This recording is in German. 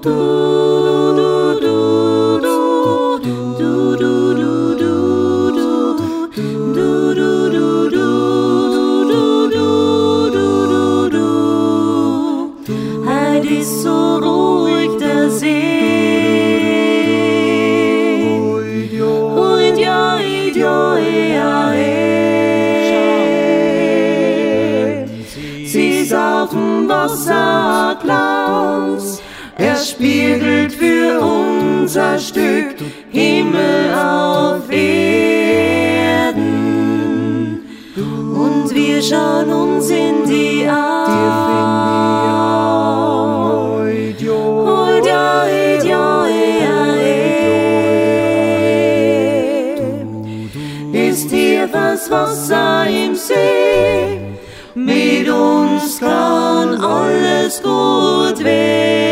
Ist so ruhig der See. Und ja, sie saufen Wasser Glanz, er spiegelt für unser Stück Himmel auf Erden. Und wir schauen uns in die Augen. Ist hier das Wasser im See, mit uns kann alles gut werden.